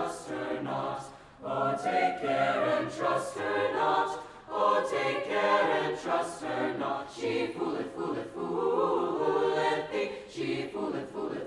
trust her not. Oh, take care and trust her not. Oh, take care and trust her not. She fooleth, fooleth, fooleth thee. She fooleth, fooleth,